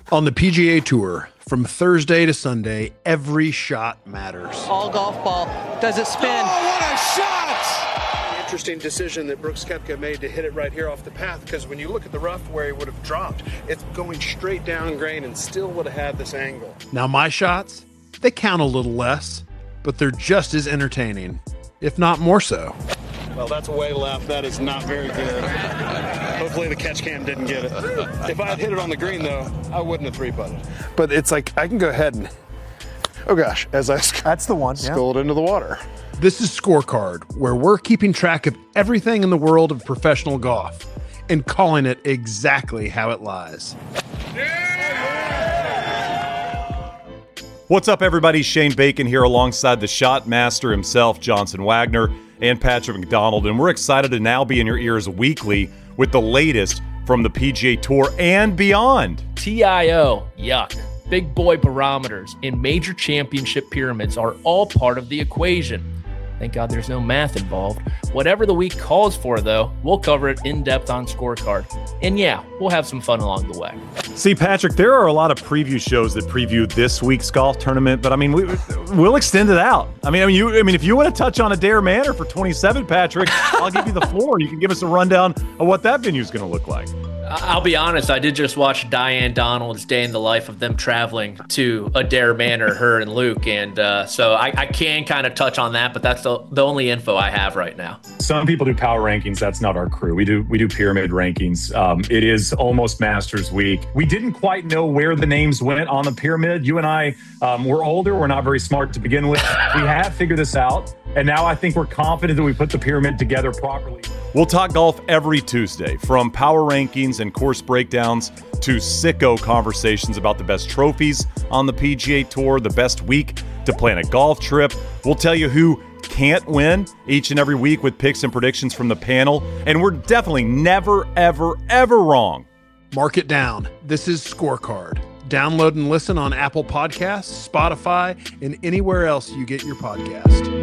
On the PGA Tour, from Thursday to Sunday, every shot matters. All golf ball. Does it spin? Oh, what a shot! Interesting decision that Brooks Koepka made to hit it right here off the path, because when you look at the rough where he would have dropped, it's going straight down grain and still would have had this angle. Now my shots, they count a little less, but they're just as entertaining, if not more so. Well, that's way left. That is not very good. Hopefully the catch cam didn't get it. If I had hit it on the green, though, I wouldn't have three-putted. But it's like, I can go ahead and, oh gosh, as I That's the one. skull it into the water. This is Scorecard, where we're keeping track of everything in the world of professional golf and calling it exactly how it lies. What's up, everybody? Shane Bacon here alongside the shot master himself, Johnson Wagner, and Patrick McDonald, and we're excited to now be in your ears weekly with the latest from the PGA Tour and beyond. TIO, yuck. Big boy barometers and major championship pyramids are all part of the equation. Thank God there's no math involved. Whatever the week calls for, though, we'll cover it in depth on Scorecard. And yeah, we'll have some fun along the way. See, Patrick, there are a lot of preview shows that preview this week's golf tournament, but I mean, we'll extend it out. I mean, if you want to touch on Adair Manor for 27, Patrick, I'll give you the floor. You can give us a rundown of what that venue is going to look like. I'll be honest, I did just watch Diane Donald's Day in the Life of them traveling to Adair Manor, her and Luke, and so I can kind of touch on that, but that's the only info I have right now. Some people do power rankings. That's not our crew. We do pyramid rankings. It is almost Masters Week. We didn't quite know where the names went on the pyramid. You and I, we're older. We're not very smart to begin with. We have figured this out, and now I think we're confident that we put the pyramid together properly. We'll talk golf every Tuesday, from power rankings and course breakdowns to sicko conversations about the best trophies on the PGA Tour, the best week to plan a golf trip. We'll tell you who can't win each and every week with picks and predictions from the panel, and we're definitely never, ever, ever wrong. Mark it down. This is Scorecard. Download and listen on Apple Podcasts, Spotify, and anywhere else you get your podcast.